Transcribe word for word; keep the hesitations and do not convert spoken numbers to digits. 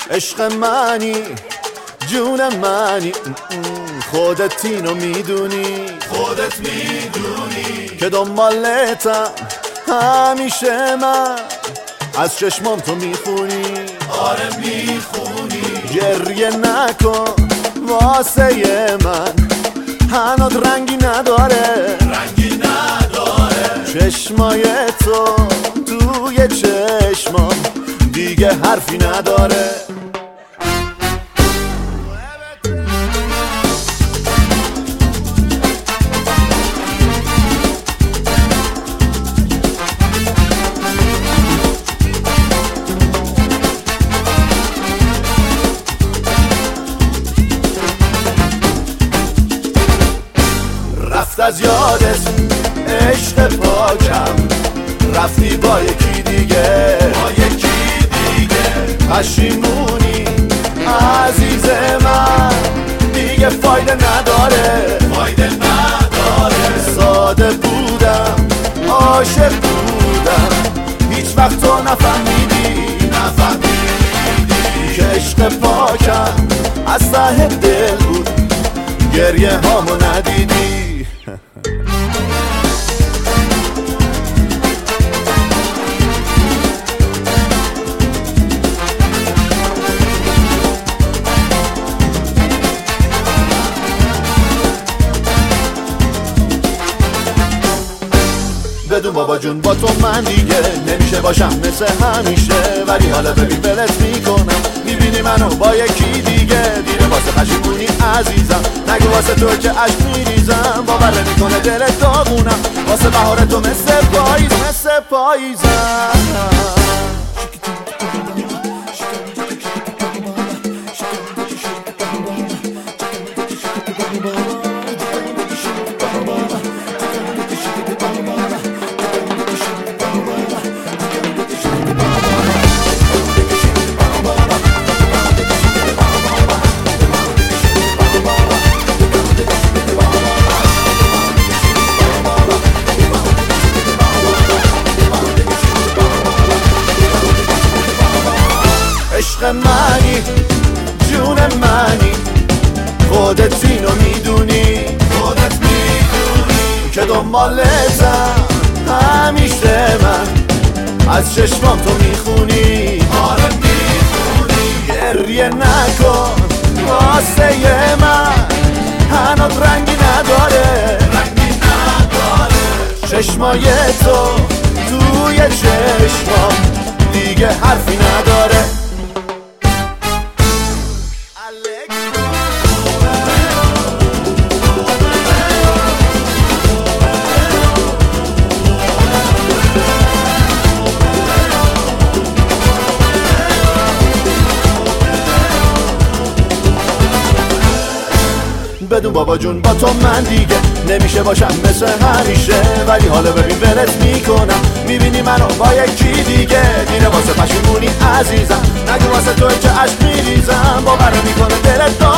عشق منی جون منی خودت اینو میدونی خودت میدونی که دنبالتم همیشه من از چشمام تو میخونی آره میخونی گریه نکن واسه من هنوز رنگی نداره رنگی نداره چشمای تو توی چشمام دیگه حرفی نداره رفت از یادت عشق پاکم رفتی با یکی دیگه با یکی دیگه پشیمونی عزیز من دیگه فایده نداره فایده نداره ساده بودم عاشق بودم هیچ وقت تو نفهمیدی نفهمیدی که عشق پاکم از ته دل بود گریه هامو ندیدی بدون بابا جون با تو من دیگه نمیشه باشم مثل همیشه ولی حالا ببین ولت میکنم میبینی منو با یکی دیگه دیره واسه پشیمونی عزیزم نگو واسه تو که عشق میریزم باور نمیکنه دلت داغونم واسه بهار تو مثل پاییز مثل پاییزم عشق منی جون منی خودت اینو میدونی خودت میدونی که دنبالتم همیشه من از چشمام تو میخونی آره میخونی گریه نکن واسه من هنوز رنگی نداره رنگی نداره چشمای تو توی چشمام دیگه حرفی نداره بدون بابا جون با تو من دیگه نمیشه باشم مثل همیشه ولی حالا ببین ولت میکنم میبینی منو با یکی دیگه دیره واسه پشیمونی عزیزم نگو واسه توی که عشق میریزم باور نمیکنه دلت